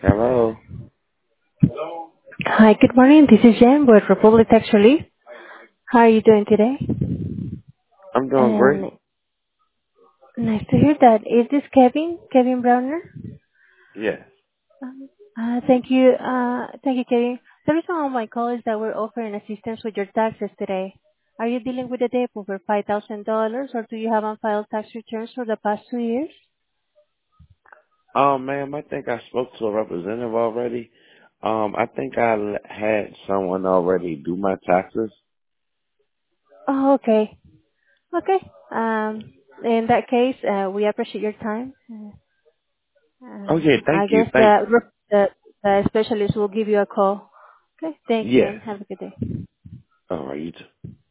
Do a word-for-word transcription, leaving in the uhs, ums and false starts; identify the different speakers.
Speaker 1: Hello.
Speaker 2: Hi, good morning. This is Jen with Republic Tax Relief. How are you doing today?
Speaker 1: I'm doing great.
Speaker 2: And nice to hear that. Is this Kevin? Kevin Browner?
Speaker 1: Yes.
Speaker 2: Um, Uh, thank you. Uh, thank you, Kevin. The reason on my call is that we're offering assistance with your taxes today. Are you dealing with a debt over five thousand dollars or do you have unfiled tax returns for the past two years?
Speaker 1: Um, ma'am, I think I spoke to a representative already. Um, I think I l- had someone already do my taxes.
Speaker 2: Oh, okay. Okay. Um, in that case, uh, we appreciate your time. Uh,
Speaker 1: Okay,
Speaker 2: Um,
Speaker 1: thank
Speaker 2: I
Speaker 1: you.
Speaker 2: guess
Speaker 1: Thank.
Speaker 2: the, the the specialist will give you a call. Okay. Thank you
Speaker 1: Yes.
Speaker 2: and have a good day.
Speaker 1: All right, you too.